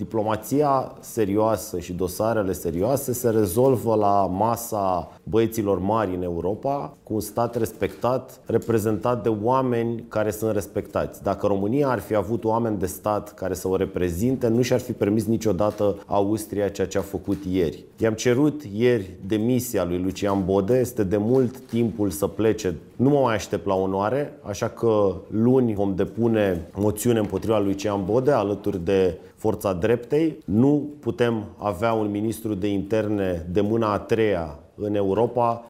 Diplomația serioasă și dosarele serioase se rezolvă la masa băieților mari în Europa, cu un stat respectat, reprezentat de oameni care sunt respectați. Dacă România ar fi avut oameni de stat care să o reprezinte, nu și-ar fi permis niciodată Austria ceea ce a făcut ieri. I-am cerut ieri demisia lui Lucian Bode, este de mult timpul să plece. Nu mă mai aștept la onoare, așa că luni vom depune moțiune împotriva lui Lucian Bode alături de Forța Dreptei. Nu putem avea un ministru de interne de mâna a treia în Europa